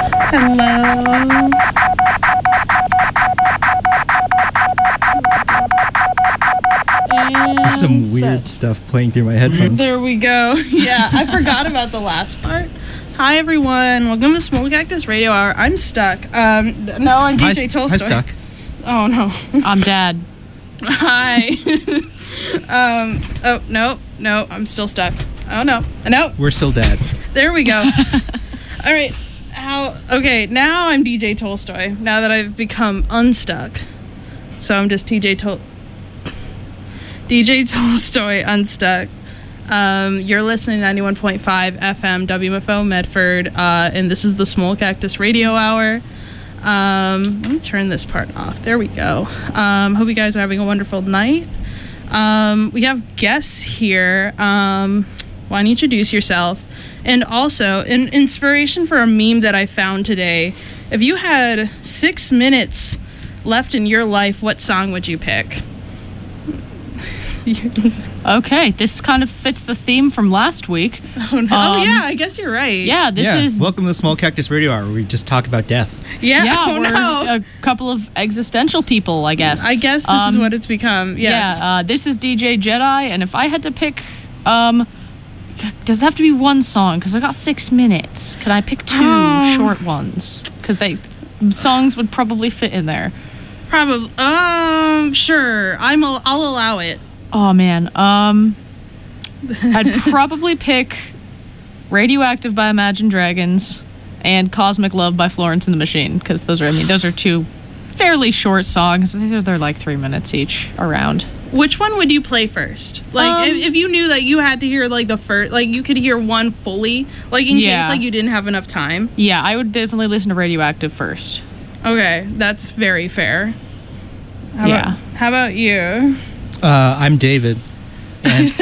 Hello. There's some weird stuff playing through my headphones. There we go. Yeah, I forgot about the last part. Hi, everyone. Welcome to the Small Cactus Radio Hour. I'm stuck. No, I'm DJ Tolstoy. Hi, stuck. Oh, no. I'm Dad. Hi. Oh, no, I'm still stuck. Oh, no. We're still Dad. There we go. All right. Okay, now I'm DJ Tolstoy, now that I've become unstuck. So I'm just DJ Tolstoy unstuck. You're listening to 91.5 FM WMFO Medford, and this is the Small Cactus Radio Hour. Let me turn this part off. There we go. Hope you guys are having a wonderful night. We have guests here. Why don't you introduce yourself? And also, an inspiration for a meme that I found today. If you had 6 minutes left in your life, what song would you pick? Okay, this kind of fits the theme from last week. Oh, no. Oh, yeah, I guess you're right. Yeah, this is... Welcome to the Small Cactus Radio Hour, where we just talk about death. Yeah, we're a couple of existential people, I guess. I guess this is what it's become, yes. Yeah, this is DJ Jedi, and if I had to pick... does it have to be one song? Because I got 6 minutes. Can I pick two short ones? Because songs would probably fit in there. Probably. Sure. I'll allow it. Oh, man. I'd probably pick Radioactive by Imagine Dragons and Cosmic Love by Florence and the Machine, because those are two fairly short songs. They're like 3 minutes each around. Which one would you play first? Like, if you knew that you had to hear, like, the first... Like, you could hear one fully, like, in case, like, you didn't have enough time. Yeah, I would definitely listen to Radioactive first. Okay, that's very fair. How about you? I'm David, and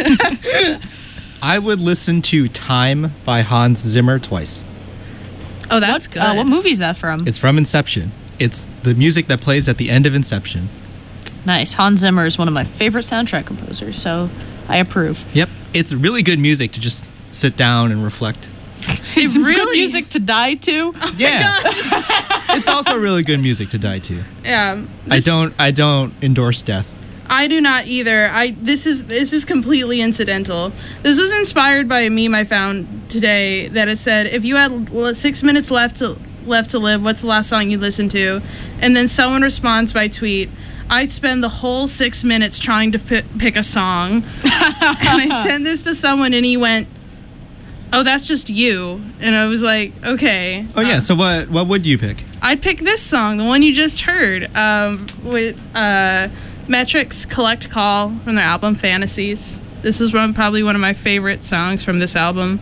I would listen to Time by Hans Zimmer twice. Oh, that's good. What movie is that from? It's from Inception. It's the music that plays at the end of Inception. Nice. Hans Zimmer is one of my favorite soundtrack composers, so I approve. Yep. It's really good music to just sit down and reflect. It's really good music to die to. Oh yeah. It's also really good music to die to. Yeah. I don't endorse death. I do not either. This is completely incidental. This was inspired by a meme I found today that it said, if you had 6 minutes left to live, what's the last song you listened to? And then someone responds by tweet, I'd spend the whole 6 minutes trying to pick a song. And I sent this to someone and he went, oh, that's just you. And I was like, okay. Oh, yeah. So what would you pick? I'd pick this song, the one you just heard, with Metrics Collect Call from their album Fantasies. This is probably one of my favorite songs from this album.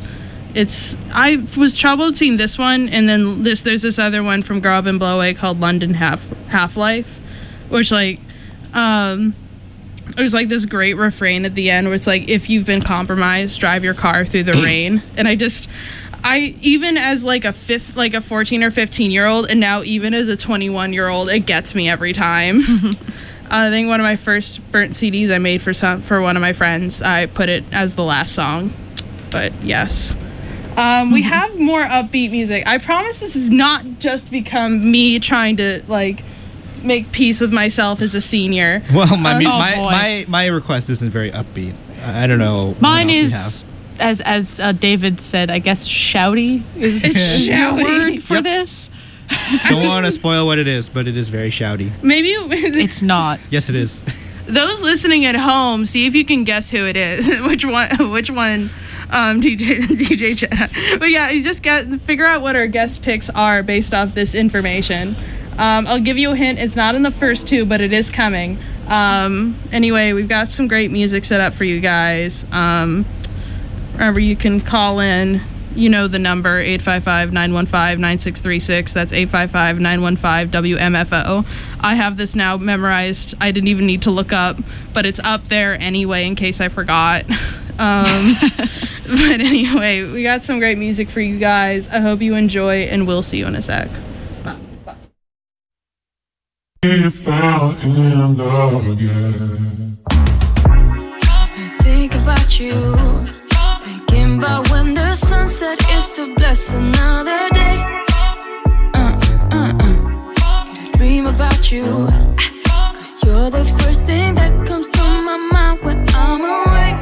I was troubled between this one and then there's this other one from Grow Up and Blow Away called London Half-Life, which like there's like this great refrain at the end where it's like, if you've been compromised, drive your car through the rain. And I even as like a 14 or 15-year-old, and now even as a 21-year-old, it gets me every time. I think one of my first burnt CDs I made for one of my friends, I put it as the last song. But yes. We have more upbeat music. I promise this has not just become me trying to like make peace with myself as a senior. Well, my request isn't very upbeat. I don't know. Mine is, as David said, I guess shouty is your word for this. Don't want to spoil what it is, but it is very shouty. Maybe it's not. Yes, it is. Those listening at home, see if you can guess who it is. Which one? DJ Jedi. But yeah, you just figure out what our guest picks are based off this information. I'll give you a hint. It's not in the first two, but it is coming. Anyway, we've got some great music set up for you guys. Remember, you can call in. You know the number, 855-915-9636. That's 855-915-WMFO. I have this now memorized. I didn't even need to look up, but it's up there anyway in case I forgot. But anyway, we got some great music for you guys. I hope you enjoy, and we'll see you in a sec. If I am love again. I've been thinking about you. Thinking about when the sunset is to bless another day. about you. 'Cause you're the first thing that comes to my mind when I'm awake.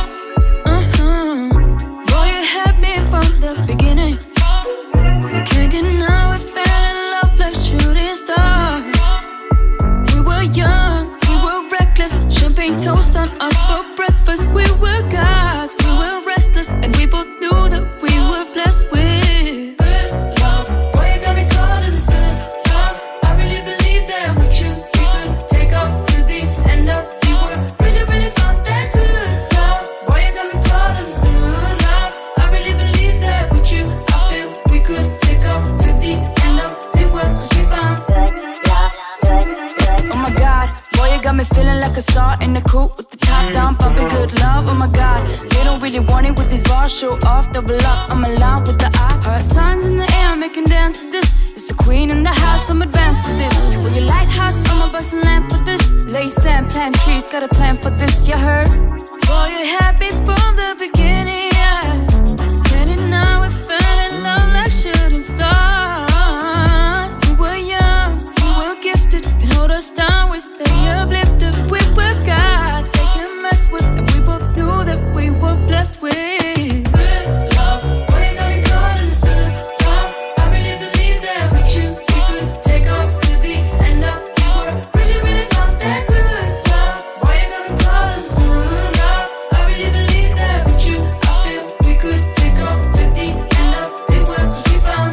Boy, you had me from the beginning. I can't deny we fell in love like shooting stars. We were young, we were reckless. Champagne toast on us for breakfast. We were gods, we were restless, and we both knew that we were blessed with good love. Boy, you got me caught in this good love. I really believe that with you we could take off to the end of the world. Really, really thought that good love. Boy, you got me caught in this good love. I really believe that with you I feel we could take off to the end of the world. 'Cause we found good love, good, good. Oh my God, boy, you got me feeling like a star in the coupe with the top down, pumping good love. Oh my God, they don't really want it with these bars, show off, double up. I'm alive with the eye. Heart signs in the air, making dance to this. It's the queen in the house, I'm advanced for this. For your lighthouse, I'm a bustin' lamp for this. Lay sand, plant trees, got a plan for this. You heard? Boy, you're happy from the beginning, yeah. Can't deny we fell in love like shooting stars. We were young, we were gifted, can hold us down, we stay uplifted. We were gods, they can mess with, and we both knew that we were blessed with good love. Boy, you got me caught in this good love. I really believe that with you we could take off to the end of the world. Really, really thought that good love. Boy, you got me caught in this good love. I really believe that with you I feel we could take off to the end of the world. 'Cause we found.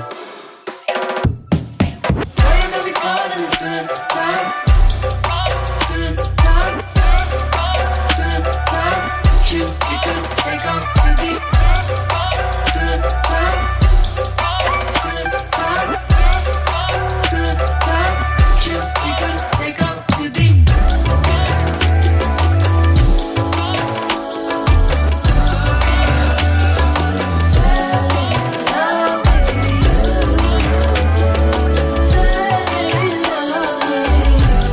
Boy, you got me caught in this good love. Good love. Good love. With you we could take off to the good love. Good love. Good love. With you we could take off to the. Fell in love with you. Fell in love with you.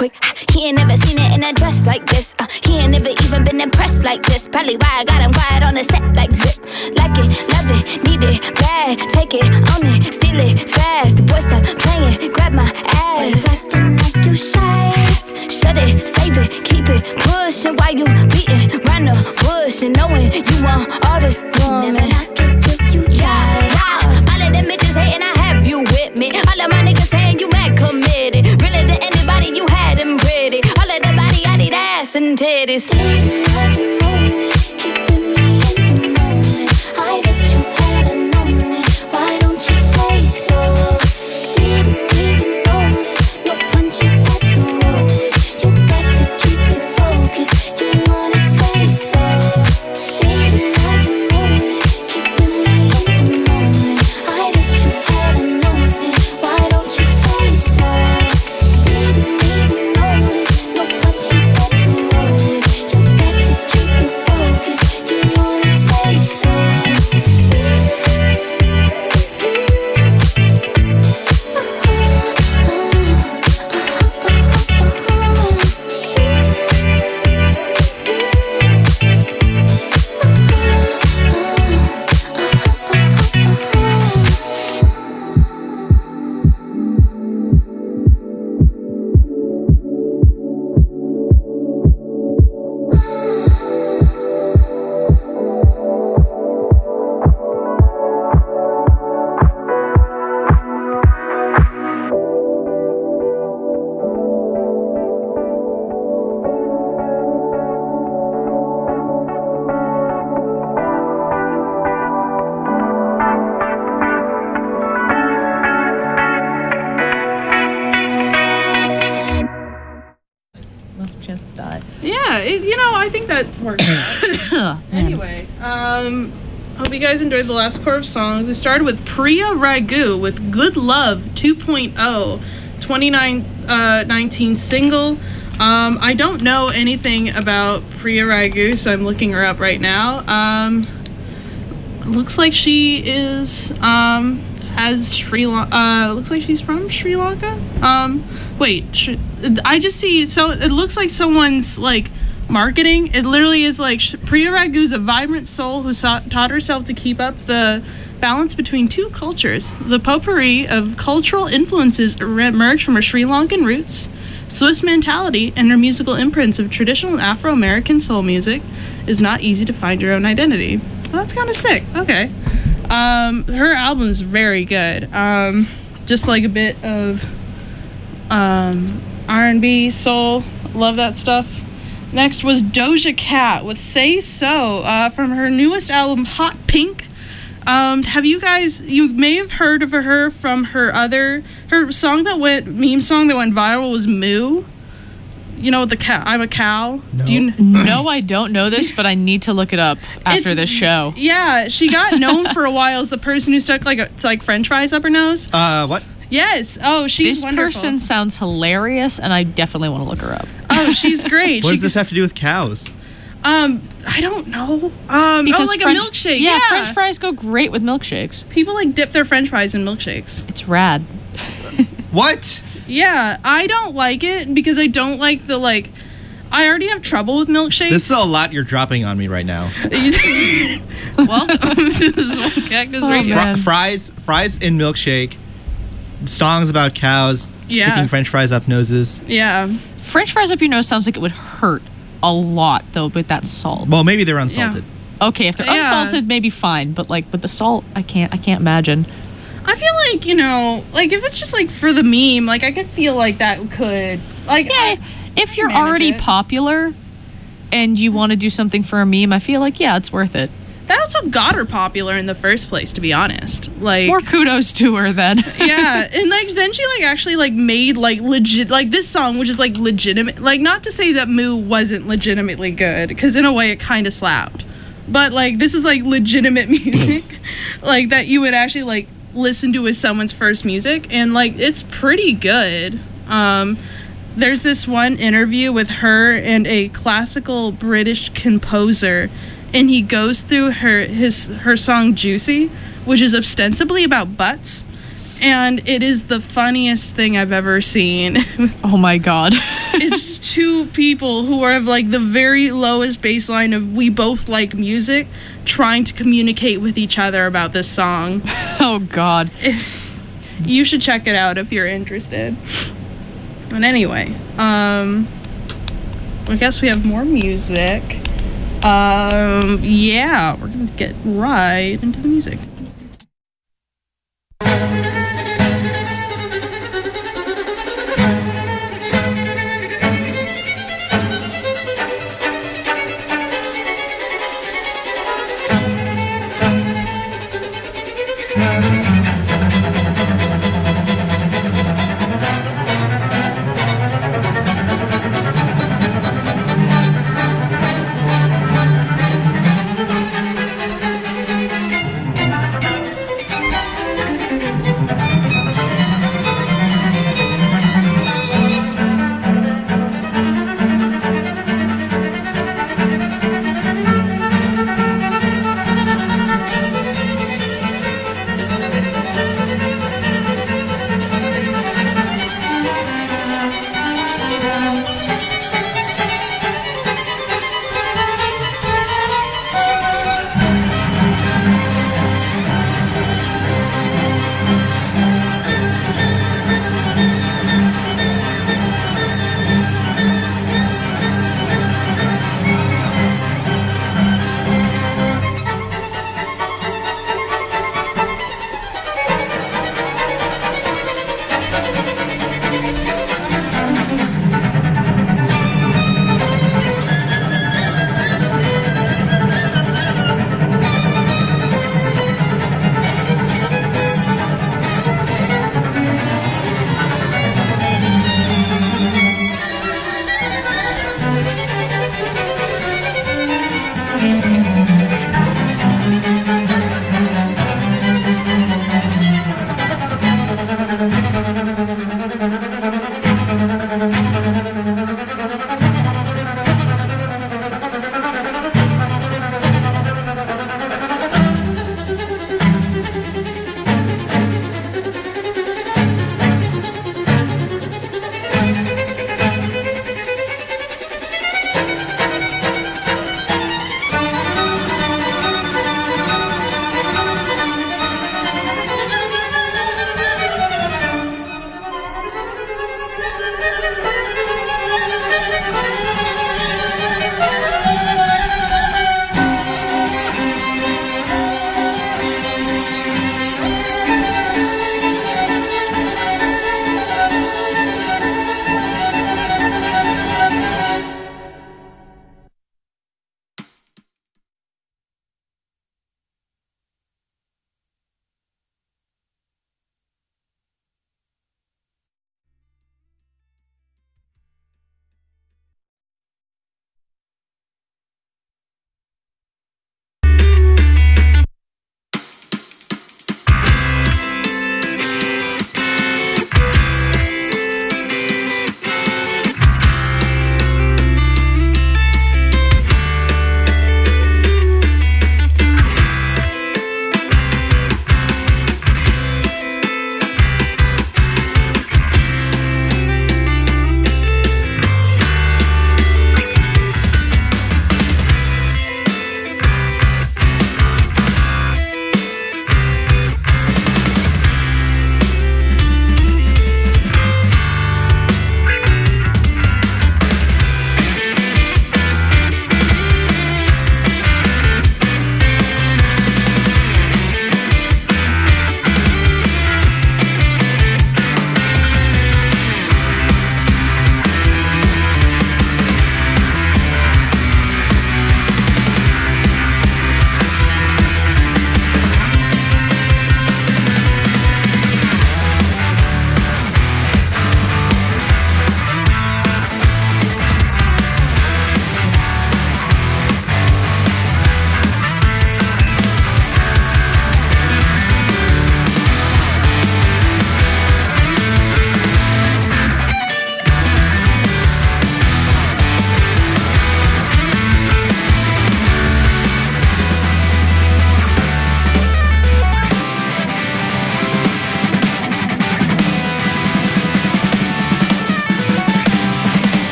quick. He ain't never seen it in a dress like this. He ain't never even been impressed like this. Probably why I got him quiet on the set like zip. Like it, love it, need it, bad. Take it, own it, steal it, fast. The boy stop playing, grab my ass. Acting like you shy. Shut it, save it, keep it, pushing while you beating round the bush and knowing you want all this woman. Never knock it till you try. All of them bitches hating, I have you with me. All of my niggas saying you mad committed. Really to anybody, you had them pretty. All of the body, I need ass and titties. Didn't have to moan it, keeping me in the moment. I bet you hadn't known it. Why don't you say so? Didn't even notice your punches got to roll it. You got to keep it focused. You wanna say so? Didn't have to moan it, keeping me in the moment. I bet you hadn't known it. Why don't you say so? Didn't even notice your punches got to roll it. You got to keep it focused. You wanna say so? Must just die. Yeah, I think that works out. Anyway, hope you guys enjoyed the last core of songs. We started with Priya Ragu with Good Love 2.0, 2019 single. I don't know anything about Priya Ragu, so I'm looking her up right now. Looks like she is, has Sri Lanka, looks like she's from Sri Lanka. I just see, so it looks like someone's like marketing. It literally is like Priya Ragu's a vibrant soul who taught herself to keep up the balance between two cultures. The potpourri of cultural influences emerged from her Sri Lankan roots, Swiss mentality, and her musical imprints of traditional Afro-American soul music. Is not easy to find your own identity. Well, that's kind of sick. Okay. Her album's very good. Just like a bit of R&B, soul. Love that stuff. Next was Doja Cat with Say So from her newest album, Hot Pink. Have you guys, you may have heard of her from her song that went, meme song that went viral was Moo. You know, the cow, I'm a cow. No. Do you No, I don't know this, but I need to look it up after this show. Yeah, she got known for a while as the person who stuck like French fries up her nose. What? Yes. Oh, she's This wonderful. person sounds hilarious, and I definitely want to look her up. Oh, she's great. What does this have to do with cows? I don't know. Because like French, a milkshake. Yeah, Yeah, French fries go great with milkshakes. People like dip their French fries in milkshakes. It's rad. What? Yeah, I don't like it because I don't like the I already have trouble with milkshakes. This is a lot you're dropping on me right now. Welcome to the Swamp Cactus Radio. man. Fries in milkshake. Songs about cows. Yeah. Sticking French fries up noses. Yeah. French fries up your nose sounds like it would hurt a lot, though, with that salt. Well, maybe they're unsalted. Okay, if they're Yeah. unsalted, maybe fine, but like with the salt, I can't imagine. I feel like, if it's just for the meme, I could feel like that could Yeah, if you're manage already it. popular and you want to do something for a meme, I feel like it's worth it. That's what got her popular in the first place, to be honest. More kudos to her then. Yeah, and then she actually made legit this song, which is legitimate. Not to say that Moo wasn't legitimately good, because in a way it kind of slapped, but this is legitimate music, that you would actually listen to as someone's first music, and it's pretty good. There's this one interview with her and a classical British composer, and he goes through her song Juicy, which is ostensibly about butts. And it is the funniest thing I've ever seen. Oh my god. It's two people who are of like the very lowest baseline of we both like music trying to communicate with each other about this song. Oh god. You should check it out if you're interested. And anyway, I guess we have more music. Yeah, we're gonna get right into the music.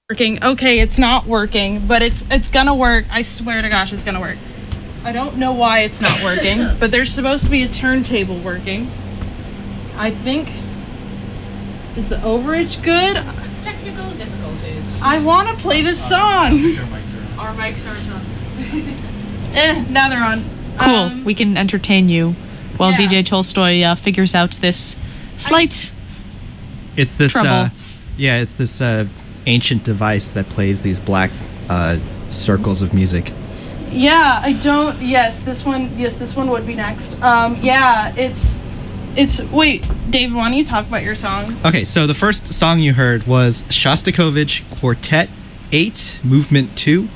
working. Okay, it's not working, but it's gonna work. I swear to gosh, it's gonna work. I don't know why it's not working, but there's supposed to be a turntable working. I think. Is the overage good? Technical difficulties. I want to play this song. Our mics aren't on. Now they're on. Cool. We can entertain you while yeah. DJ Tolstoy figures out this slight. It's this. Trouble. It's this ancient device that plays these black circles of music. Yeah, I don't. Yes, this one. Yes, this one would be next. Yeah, it's. Wait, Dave, why don't you talk about your song? Okay, so the first song you heard was Shostakovich Quartet 8, Movement 2.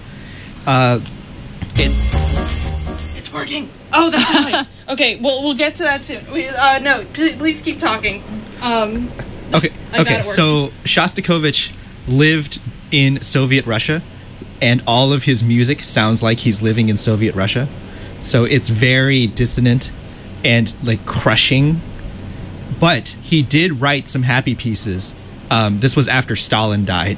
It's working. Oh, that's right. Okay, well, we'll get to that soon. No, please keep talking. Okay, so Shostakovich lived in Soviet Russia, and all of his music sounds like he's living in Soviet Russia. So it's very dissonant and like crushing. But he did write some happy pieces. This was after Stalin died.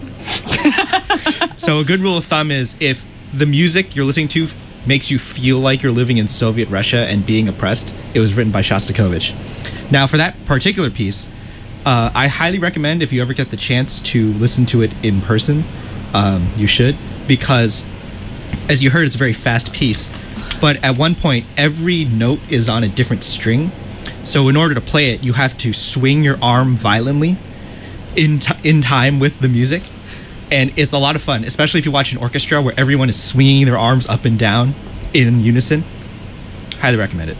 So a good rule of thumb is if the music you're listening to makes you feel like you're living in Soviet Russia and being oppressed, it was written by Shostakovich. Now, for that particular piece, I highly recommend if you ever get the chance to listen to it in person, you should, because as you heard, it's a very fast piece. But at one point, every note is on a different string. So in order to play it, you have to swing your arm violently in time with the music. And it's a lot of fun, especially if you watch an orchestra where everyone is swinging their arms up and down in unison. Highly recommend it.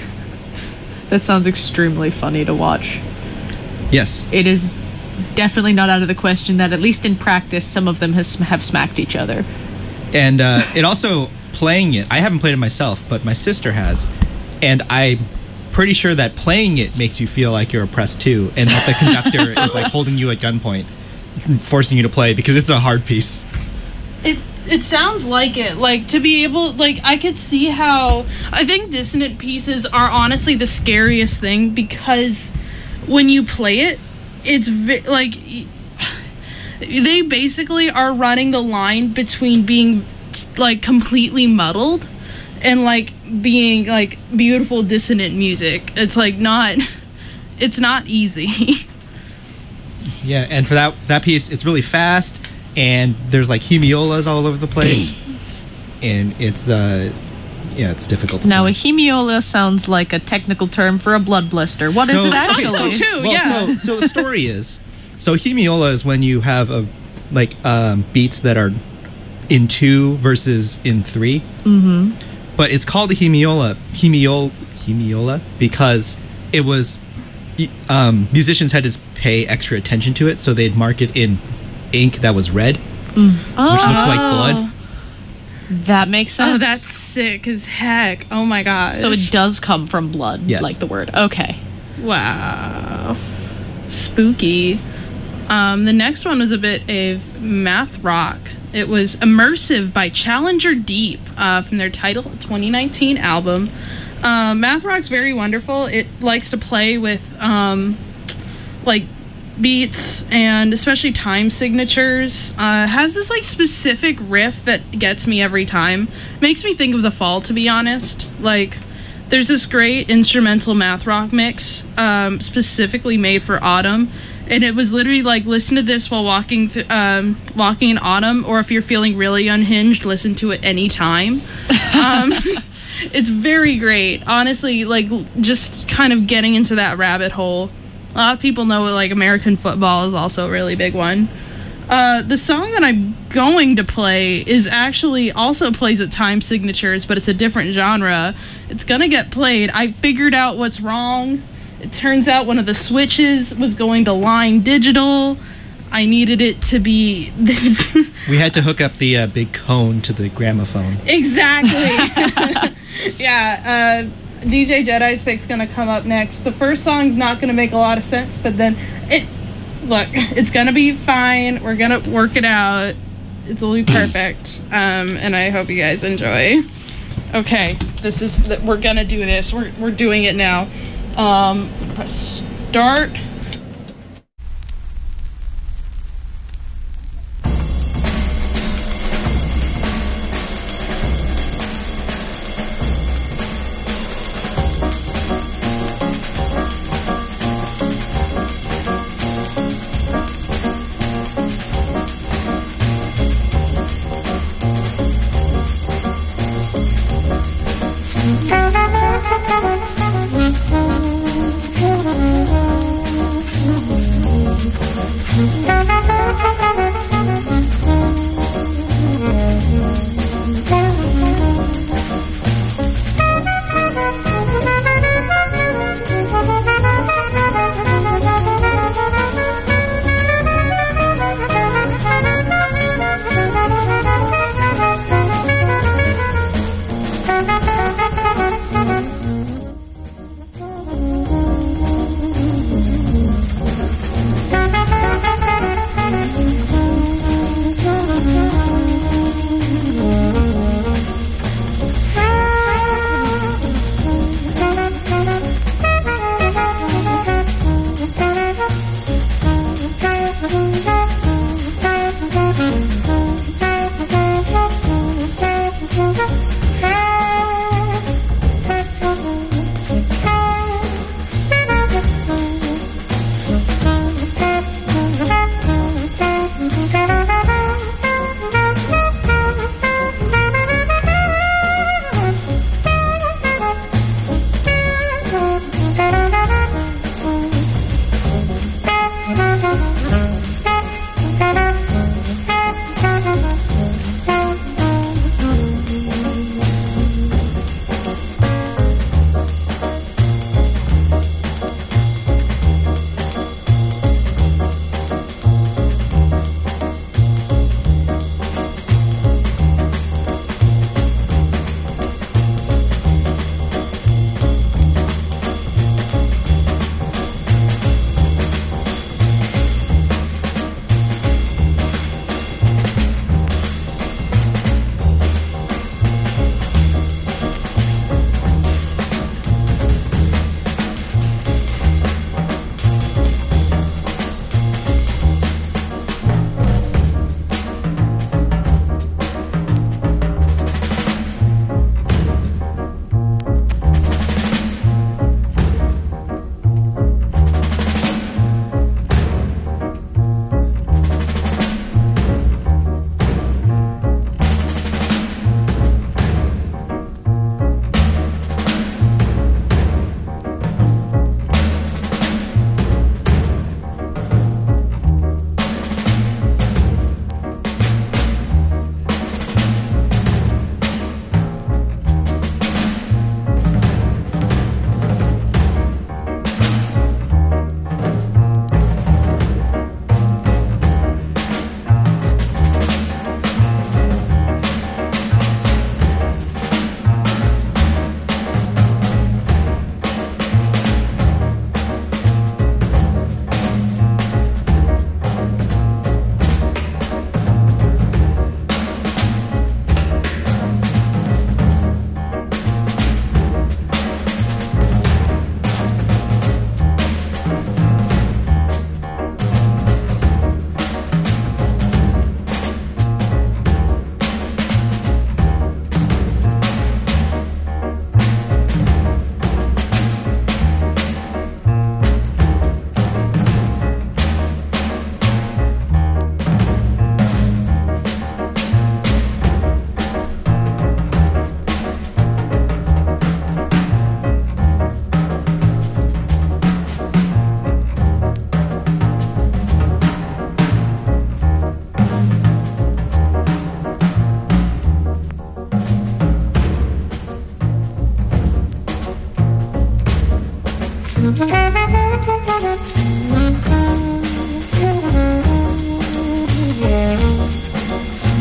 That sounds extremely funny to watch. Yes. It is definitely not out of the question that at least in practice, some of them have smacked each other. And it also, playing it, I haven't played it myself, but my sister has. And I'm pretty sure that playing it makes you feel like you're oppressed too, and that the conductor is like holding you at gunpoint, forcing you to play, because it's a hard piece. It sounds like it. Like, to be able, like, I could see how, I think dissonant pieces are honestly the scariest thing, because when you play it, it's like, they basically are running the line between being like completely muddled and like being like beautiful dissonant music. It's like it's not easy. Yeah, and for that piece, it's really fast, and there's like hemiolas all over the place, and it's it's difficult to now play. a hemiola sounds like a technical term for a blood blister. What is it actually? So too, Well, yeah. so the story is, so hemiola is when you have beats that are in 2 versus in 3. Mm-hmm. But it's called a hemiola because it was musicians had to pay extra attention to it, so they'd mark it in ink that was red, which looked like blood. That makes sense. Oh, that's sick as heck. Oh my god. So it does come from blood, Yes. like the word. Okay. Wow. Spooky. The next one was a bit of math rock. It was Immersive by Challenger Deep from their Title 2019 album. Math rock's very wonderful. It likes to play with like beats and especially time signatures. Has this like specific riff that gets me every time. Makes me think of The Fall, to be honest. Like, there's this great instrumental math rock mix specifically made for autumn. And it was literally like, listen to this while walking in autumn, or if you're feeling really unhinged, listen to it anytime. It's very great. Honestly, like, just kind of getting into that rabbit hole. A lot of people know like American football is also a really big one. The song that I'm going to play is actually also plays with time signatures, but it's a different genre. It's gonna get played. I figured out what's wrong. It turns out one of the switches was going to line digital. I needed it to be this. We had to hook up the big cone to the gramophone. Exactly. Yeah. DJ Jedi's pick's gonna come up next. The first song's not gonna make a lot of sense, but then it's gonna be fine. We're gonna work it out. It'll be perfect. And I hope you guys enjoy. Okay, we're gonna do this. We're doing it now. Press start.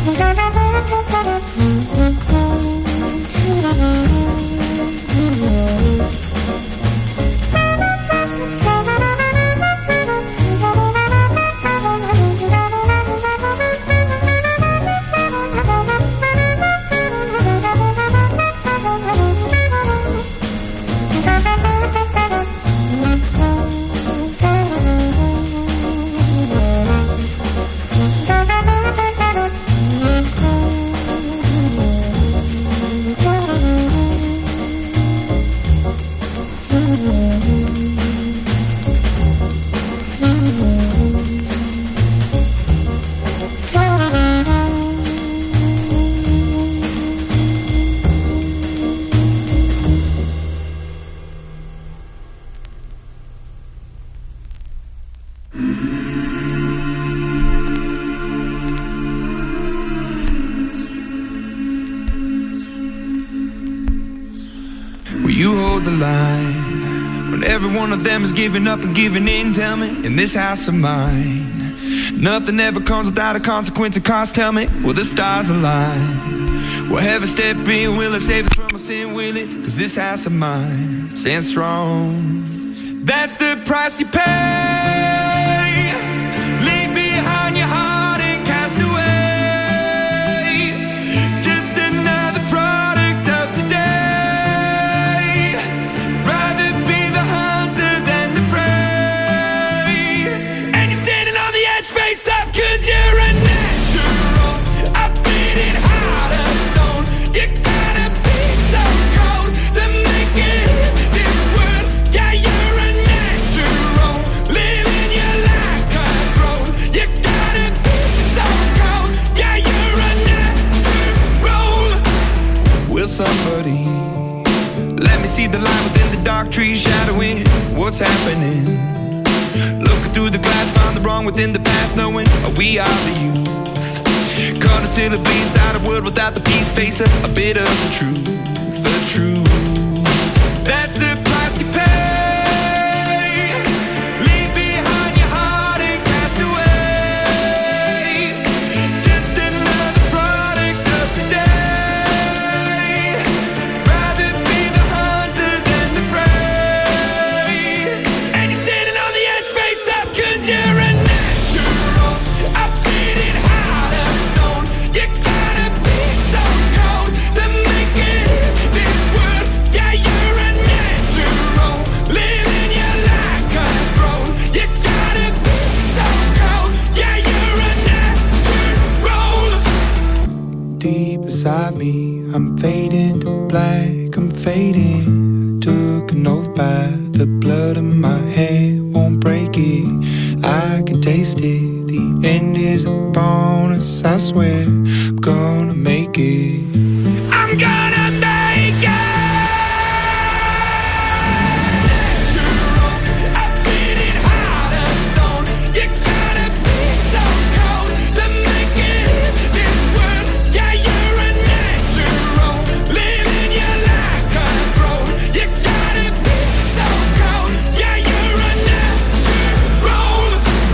Will you hold the line when every one of them is giving up and giving in? Tell me, in this house of mine, nothing ever comes without a consequence and cost. Tell me, will the stars align? Will heaven step in? Will it save us from our sin? Will it? Cause this house of mine stands strong. That's the price you pay. Leave behind your heart and cast away. Just another product of today. Rather be the hunter than the prey. And you're standing on the edge face up cause you're a natural. I beat it hard as stone. You gotta be so cold to make it in this world. Yeah, you're a natural. Living your life cutthroat. You gotta be so cold. Yeah, you're a natural. Will somebody let me see the line within the dark trees shadowing what's happening? Looking through the glass, find the wrong within the past, knowing we are the youth. Caught until it bleeds out a world without the peace. Face a bit of the truth, the truth. That's the price you pay. Leave behind your heart and cast away. Just another product of today. Rather be the hunter than the prey. And you're standing on the edge face up cause you're a natural. I beat it hard as stone. You gotta be so cold to make it in this world. Yeah, you're a natural. Living your life cutthroat. You gotta be so cold. Yeah, you're a natural. Deep inside me, I'm fading to black, I'm fading. Took an oath by the blood in my head, won't break it. I can taste it, the end is a bonus, I swear. I'm gonna make it. I'm gonna make it. Natural, I beat it hard as stone. You gotta be so cold to make it in this world. Yeah, you're a natural. Living your life cutthroat. You gotta be so cold. Yeah, you're a natural.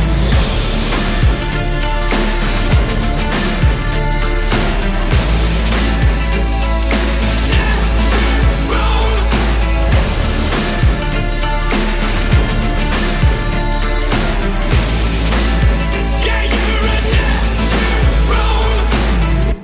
Yeah, you're a natural.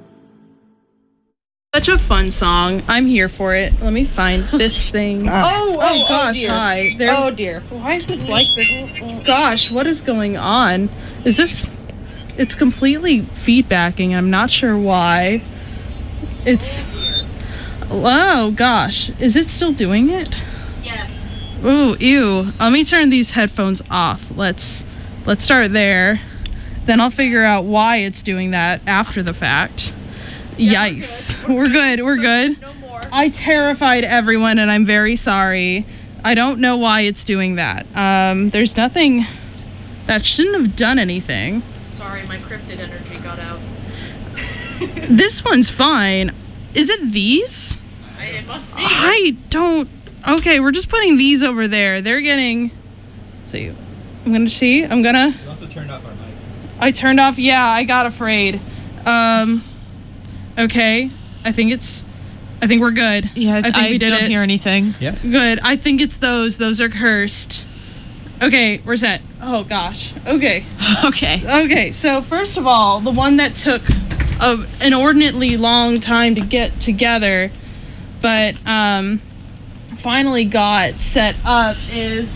Such a fun song. I'm here for it. Let me find this thing. Oh gosh, dear. hi. There, Oh dear. Why is this like this? gosh, what is going on? Is this... It's completely feedbacking. I'm not sure why. It's... Oh gosh. Is it still doing it? Yes. Ooh, ew. Let me turn these headphones off. Let's start there. Then I'll figure out why it's doing that after the fact. Yikes. We're good. We're good. No more. I terrified everyone and I'm very sorry. I don't know why it's doing that. There's nothing that shouldn't have done anything. Sorry, my cryptid energy got out. This one's fine. Is it these? It must be. I don't... Okay, we're just putting these over there. They're getting... Let's see. I'm gonna... We also turned off our mics. I turned off... Yeah, I got afraid. Okay. I think we're good. Yeah, I think we did don't it. hear anything. Yeah. Good. I think it's those. Those are cursed. Okay, we're set. Oh gosh. Okay. Okay. Okay, so first of all, the one that took an inordinately long time to get together, but finally got set up is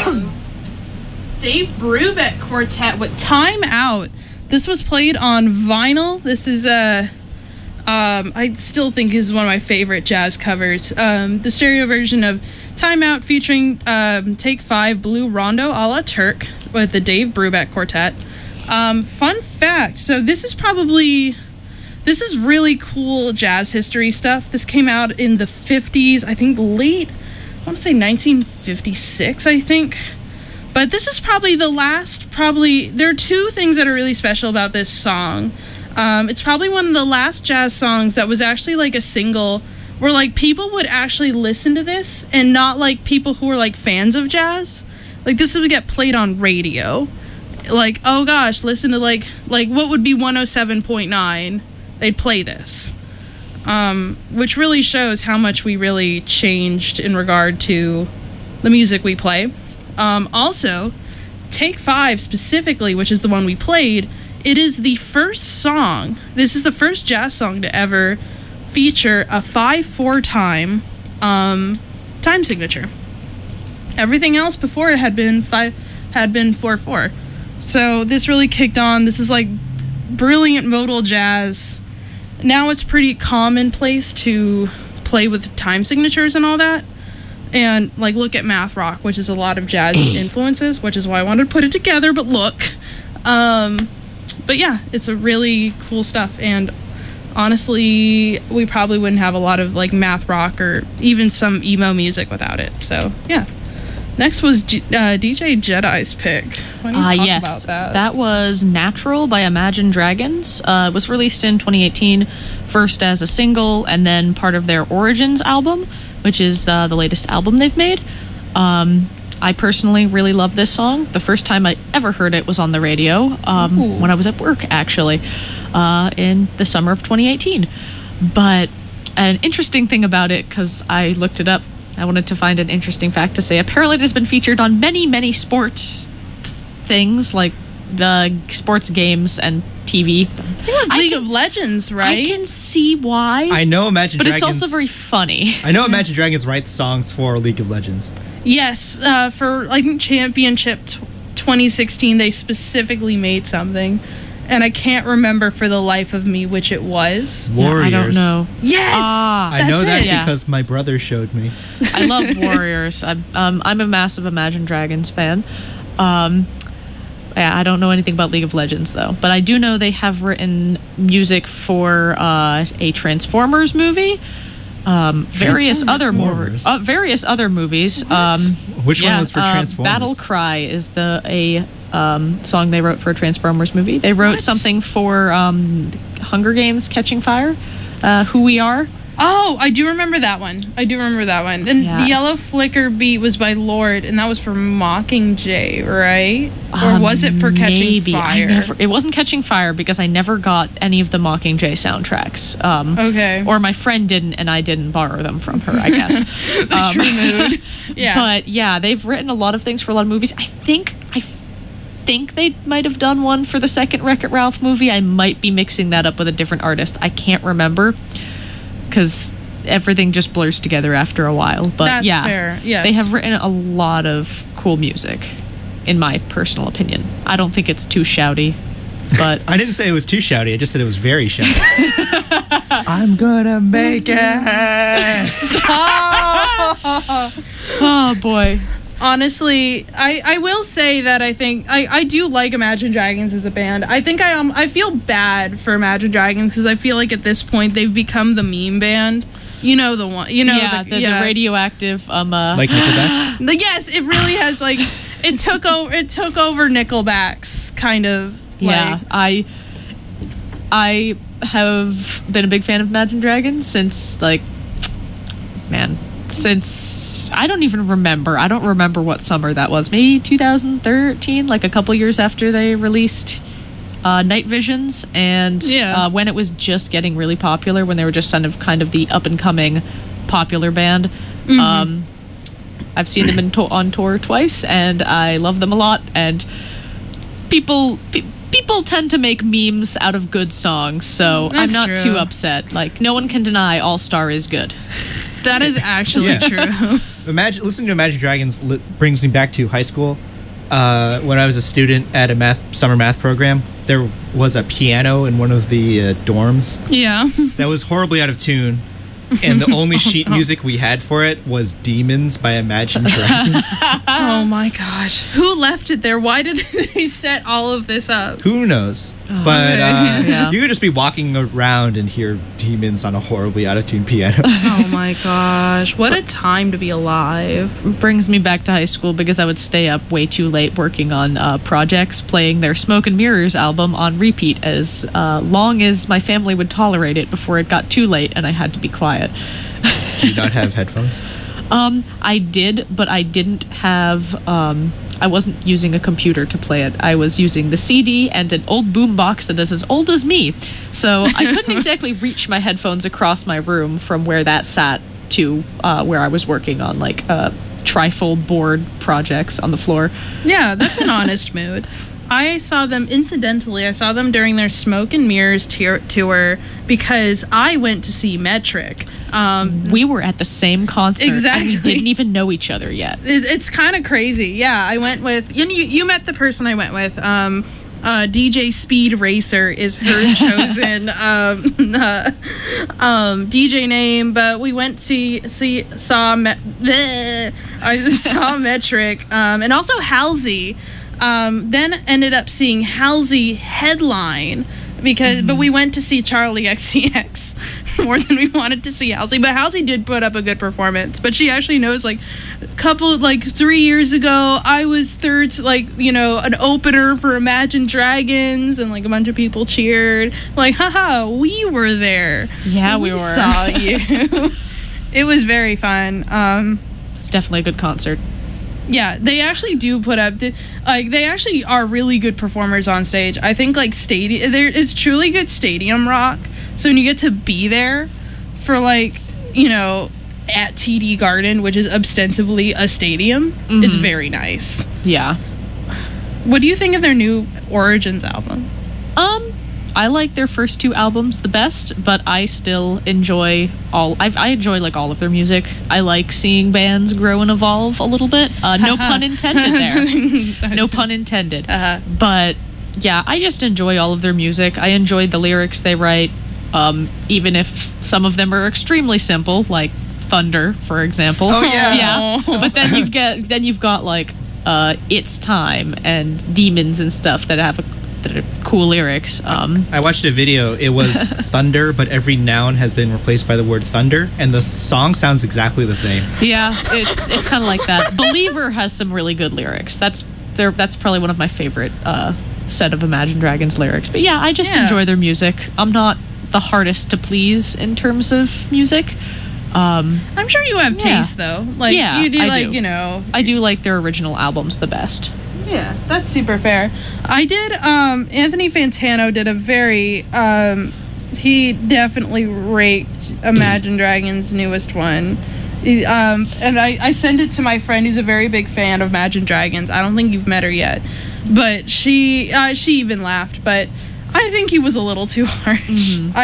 Dave Brubeck Quartet with Time Out. This was played on vinyl. This is I still think is one of my favorite jazz covers. The stereo version of Time Out featuring Take 5 Blue Rondo a la Turk with the Dave Brubeck Quartet. Fun fact, so this is really cool jazz history stuff. This came out in the 50s, I think I want to say 1956, I think. But this is probably there are two things that are really special about this song. It's probably one of the last jazz songs that was actually like a single where like people would actually listen to this and not like people who were like fans of jazz. Like this would get played on radio. Like, oh gosh, listen to like what would be 107.9. They'd play this. Which really shows how much we really changed in regard to the music we play. Also, Take 5 specifically, which is the one we played, it is the first song, this is the first jazz song to ever feature a 5/4 time signature. Everything else before it had been 4/4. So this really kicked on. This is like brilliant modal jazz. Now it's pretty commonplace to play with time signatures and all that. And like look at math rock, which is a lot of jazz influences, which is why I wanted to put it together, but look. But yeah, it's a really cool stuff, and honestly, we probably wouldn't have a lot of like math rock or even some emo music without it. So yeah. Next was DJ Jedi's pick. Why don't you talk yes, about that? That was Natural by Imagine Dragons. It was released in 2018, first as a single and then part of their Origins album, which is the latest album they've made. I personally really love this song. The first time I ever heard it was on the radio when I was at work, actually, in the summer of 2018. But an interesting thing about it, because I looked it up, I wanted to find an interesting fact to say. Apparently it has been featured on many, many sports things, like the sports games and TV. It was League of Legends, right? I can see why. I know Imagine but Dragons. But it's also very funny. I know Imagine Dragons writes songs for League of Legends. Yes, for like Championship 2016, they specifically made something, and I can't remember for the life of me which it was. Warriors. I don't know. Yes, I know that Yeah. because my brother showed me. I love Warriors. I'm a massive Imagine Dragons fan. Yeah, I don't know anything about League of Legends though, but I do know they have written music for a Transformers movie. Various other movies. Which one was for Transformers? Battle Cry is a song they wrote for a Transformers movie. They wrote something for Hunger Games: Catching Fire. Who We Are. Oh, I do remember that one. And the Yellow Flicker beat was by Lord, and that was for Mockingjay, right? Or was it for Catching Fire? It wasn't Catching Fire because I never got any of the Mockingjay soundtracks. Okay. Or my friend didn't, and I didn't borrow them from her, I guess. True mood. Yeah. But yeah, they've written a lot of things for a lot of movies. I think they might have done one for the second Wreck-It Ralph movie. I might be mixing that up with a different artist. I can't remember, because everything just blurs together after a while. But that's yeah, fair. Yes. They have written a lot of cool music, in my personal opinion. I don't think it's too shouty, but I didn't say it was too shouty. I just said it was very shouty. I'm gonna make it. oh boy. Honestly, I will say that I think I do like Imagine Dragons as a band. I think I feel bad for Imagine Dragons because I feel like at this point they've become the meme band. You know the one. You know the radioactive. Like Nickelback. Yes, it really has like it took over Nickelback's kind of. Yeah, like, I have been a big fan of Imagine Dragons since I don't even remember. I don't remember what summer that was. Maybe 2013, like a couple years after they released Night Visions, and when it was just getting really popular, when they were just kind of the up and coming popular band. I've seen them on tour twice, and I love them a lot. And people tend to make memes out of good songs, so I'm not too upset. Like, no one can deny All Star is good. That is actually true. Listening to Imagine Dragons brings me back to high school. When I was a student at a summer math program, there was a piano in one of the dorms. Yeah. That was horribly out of tune. And the only sheet music we had for it was Demons by Imagine Dragons. Oh my gosh. Who left it there? Why did they set all of this up? Who knows? But you could just be walking around and hear Demons on a horribly out of tune piano. Oh my gosh. What a time to be alive. Brings me back to high school because I would stay up way too late working on projects, playing their Smoke and Mirrors album on repeat as long as my family would tolerate it before it got too late and I had to be quiet. Do you not have headphones? I did, but I didn't have... I wasn't using a computer to play it. I was using the CD and an old boombox that is as old as me. So I couldn't exactly reach my headphones across my room from where that sat to where I was working on like trifold board projects on the floor. Yeah, that's an honest mood. I saw them during their Smoke and Mirrors tour because I went to see Metric. We were at the same concert. Exactly. And we didn't even know each other yet. It's kind of crazy. Yeah, I went with... You met the person I went with. DJ Speed Racer is her chosen DJ name, but we went to saw Metric, and also Halsey. Then ended up seeing Halsey headline but we went to see Charlie XCX more than we wanted to see Halsey. But Halsey did put up a good performance. But she actually knows, 3 years ago, I was third, an opener for Imagine Dragons, and a bunch of people cheered. Haha, we were there. Yeah, we were. Saw you. It was very fun. It's definitely a good concert. Yeah, they actually do put up, they actually are really good performers on stage. I think, there is truly good stadium rock. So when you get to be there for, at TD Garden, which is ostensibly a stadium, it's very nice. Yeah. What do you think of their new Origins album? I like their first two albums the best, but I still enjoy I enjoy all of their music. I like seeing bands grow and evolve a little bit. No pun intended there. No pun intended. But yeah, I just enjoy all of their music. I enjoy the lyrics they write, even if some of them are extremely simple, like Thunder, for example. Oh yeah. Yeah. But then you've got It's Time and Demons and stuff that have that are cool lyrics. I watched a video. It was thunder, but every noun has been replaced by the word thunder, and the song sounds exactly the same. Yeah, it's kind of like that. Believer has some really good lyrics. That's probably one of my favorite set of Imagine Dragons lyrics. But yeah, I just enjoy their music. I'm not the hardest to please in terms of music. I'm sure you have taste though. You do I do like their original albums the best. Yeah, that's super fair. I did, Anthony Fantano did a very, he definitely raked Imagine Dragons' newest one. And I sent it to my friend who's a very big fan of Imagine Dragons. I don't think you've met her yet. But she even laughed, but I think he was a little too harsh. Mm-hmm.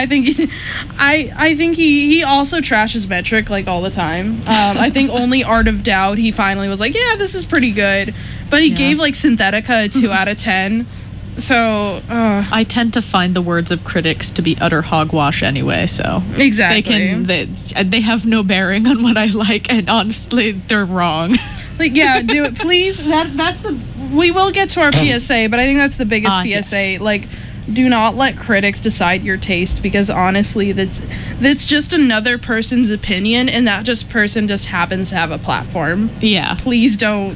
I think he also trashes Metric all the time. I think only Art of Doubt he finally was yeah, this is pretty good. But he gave Synthetica a 2 out of 10. So I tend to find the words of critics to be utter hogwash anyway. So exactly, they have no bearing on what I like, and honestly, they're wrong. Yeah, do it, please. That's the. We will get to our PSA, but I think that's the biggest PSA. Yes. Do not let critics decide your taste, because honestly, that's just another person's opinion, and that person just happens to have a platform. Yeah. Please don't.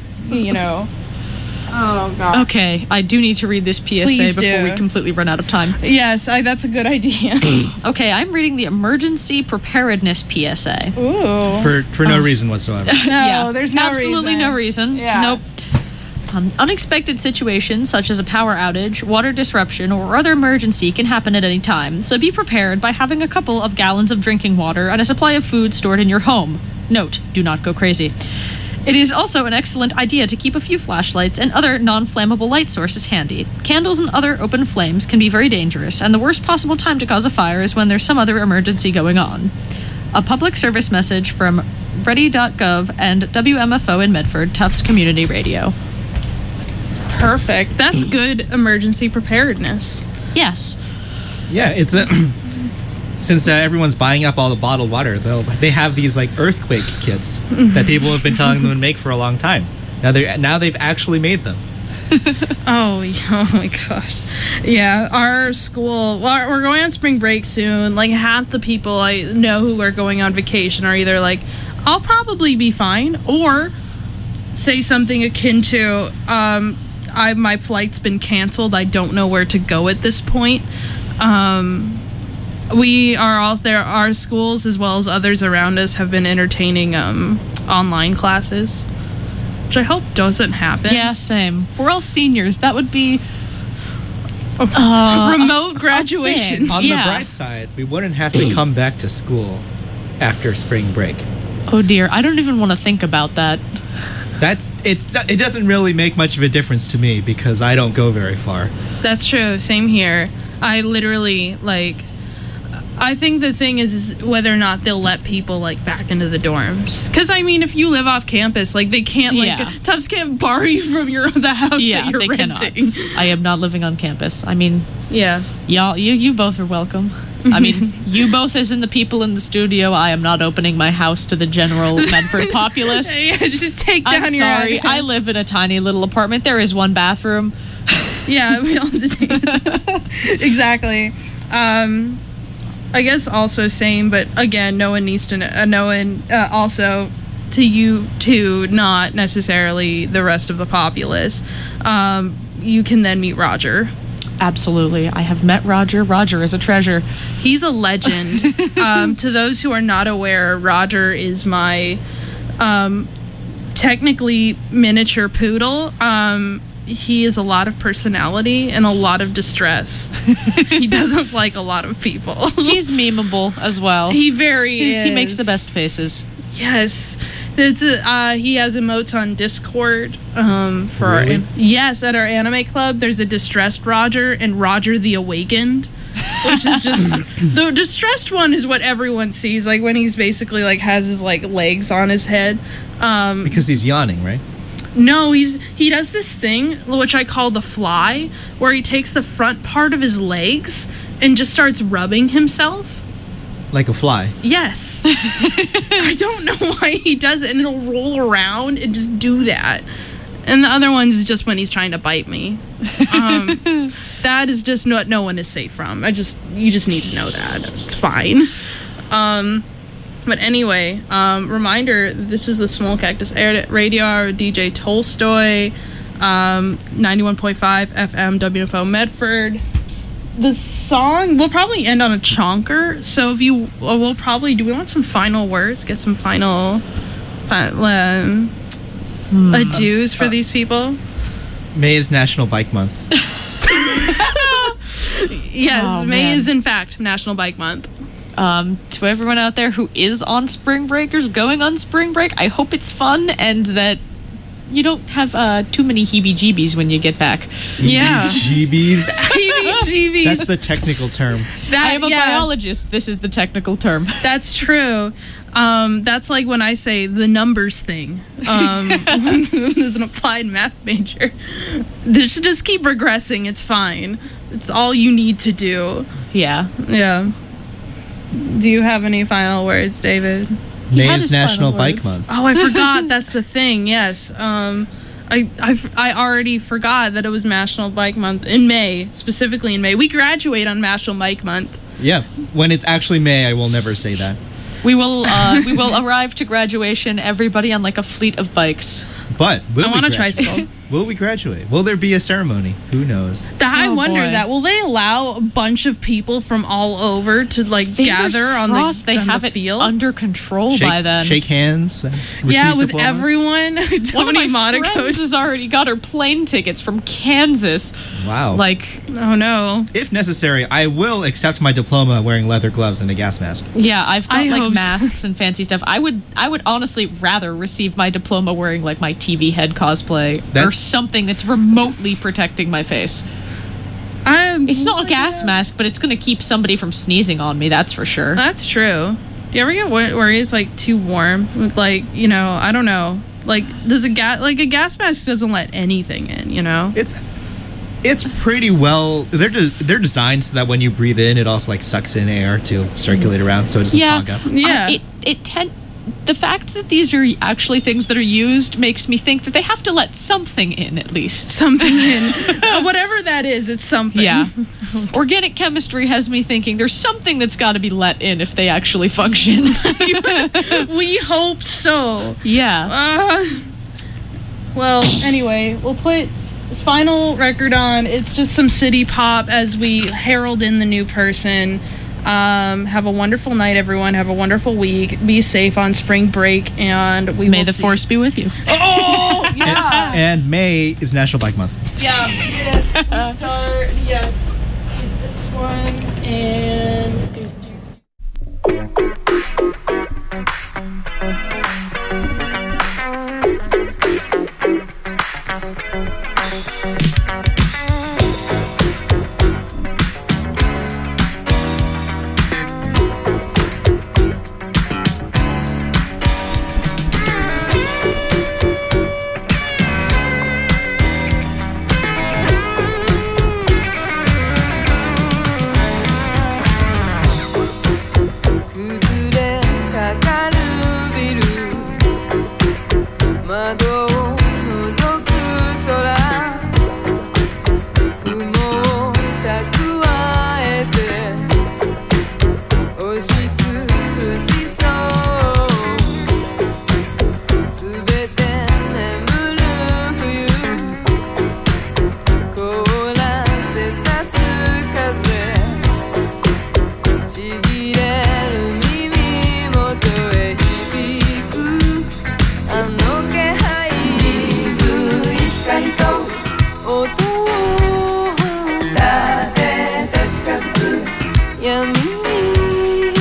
Oh, God. Okay, I do need to read this PSA before we completely run out of time. Yes, that's a good idea. Okay, I'm reading the Emergency Preparedness PSA. Ooh. For no reason whatsoever. No, there's no absolutely reason. No reason. Yeah. Nope. Unexpected situations such as a power outage, water disruption, or other emergency can happen at any time, so be prepared by having a couple of gallons of drinking water and a supply of food stored in your home. Note, do not go crazy. It is also an excellent idea to keep a few flashlights and other non-flammable light sources handy. Candles and other open flames can be very dangerous, and the worst possible time to cause a fire is when there's some other emergency going on. A public service message from Ready.gov and WMFO in Medford, Tufts Community Radio. Perfect. That's good emergency preparedness. Yes. Yeah, it's a since everyone's buying up all the bottled water, they have these like earthquake kits that people have been telling them to make for a long time. Now they've actually made them. Oh my gosh. Yeah, our school, well, we're going on spring break soon. Like half the people I know who are going on vacation are either like, I'll probably be fine, or say something akin to, my flight's been canceled. I don't know where to go at this point. We are all there. Our schools, as well as others around us, have been entertaining online classes, which I hope doesn't happen. Yeah, same. We're all seniors. That would be remote graduation. On the bright side, we wouldn't have to come back to school after spring break. Oh dear, I don't even want to think about that. It doesn't really make much of a difference to me because I don't go very far. That's true. Same here. I literally I think the thing is whether or not they'll let people back into the dorms. Because I mean, if you live off campus, they can't Tufts can't borrow you from the house that you're they renting. Cannot. I am not living on campus. I mean, yeah, y'all, you both are welcome. I mean, you both as in the people in the studio. I am not opening my house to the general Medford populace. Yeah, just take down I'm your sorry. address. I live in a tiny little apartment. There is one bathroom. Yeah, we all have to take it. Exactly. I guess also same, but again, no one needs to know. No one also to you too, not necessarily the rest of the populace. You can then meet Roger. Absolutely. I have met Roger. Roger is a treasure. He's a legend. To those who are not aware, Roger is my technically miniature poodle. He is a lot of personality and a lot of distress. He doesn't like a lot of people. He's memeable as well. He very is. He makes the best faces. Yes. He has emotes on Discord. Really? Yes, at our anime club, there's a distressed Roger and Roger the Awakened, which is just the distressed one is what everyone sees, when he's basically has his legs on his head. Because he's yawning, right? No, he does this thing which I call the fly, where he takes the front part of his legs and just starts rubbing himself. Like a fly. Yes. I don't know why he does it, and it'll roll around and just do that. And the other ones is just when he's trying to bite me. That is just what no one is safe from. You just need to know that. It's fine. But anyway, reminder, this is the Small Cactus Radio Hour with DJ Tolstoy, 91.5 FM WFO Medford. The song, we'll probably end on a chonker, so if you, we'll probably, do we want some final words? Get some final adieus for these people? May is National Bike Month. Yes, Oh, May man. is in fact National Bike Month. To everyone out there who is on spring breakers, going on spring break, I hope it's fun and that you don't have too many heebie-jeebies when you get back. Yeah. Jeebies. Heebie-jeebies. That's the technical term. I am a biologist. This is the technical term. That's true. That's like when I say the numbers thing. As an applied math major, just keep regressing. It's fine. It's all you need to do. Yeah. Yeah. Do you have any final words, David? May had is his National final Bike words. Month. Oh, I forgot. That's the thing. Yes. I already forgot that it was National Bike Month in May, specifically in May. We graduate on National Bike Month. Yeah. When it's actually May, I will never say that. We will arrive to graduation, everybody on a fleet of bikes. But I want a tricycle. Will we graduate? Will there be a ceremony? Who knows? I wonder boy. that. Will they allow a bunch of people from all over to like Fingers gather on crossed the they on have the it field? under control Shake, by then. shake hands. Yeah, receive with diplomas? everyone. One of Tony my Monaco. friends has already got her plane tickets from Kansas. Wow. Like, Oh no. if necessary, I will accept my diploma wearing leather gloves and a gas mask. yeah, I've got I like hope so. masks and fancy stuff. I would honestly rather receive my diploma wearing like my TV head cosplay or That's- something that's remotely protecting my face. It's not a gas mask, but it's going to keep somebody from sneezing on me, that's for sure. That's true. Do you ever get worried it's like too warm? Like, you know, I don't know. Like, does a gas mask doesn't let anything in, you know? It's pretty well. They're designed so that when you breathe in, it also like sucks in air to circulate around, so it doesn't Yeah. fog up. Yeah. The fact that these are actually things that are used makes me think that they have to let something in at least. Something in. Whatever that is, it's something. Yeah. Organic chemistry has me thinking there's something that's got to be let in if they actually function. We hope so. Yeah. Well, anyway, we'll put this final record on. It's just some city pop as we herald in the new person. Have a wonderful night, everyone. Have a wonderful week. Be safe on spring break, and we May will the see- force be with you. Oh, yeah. And May is National Bike Month. Yeah, we start, yes, this one, and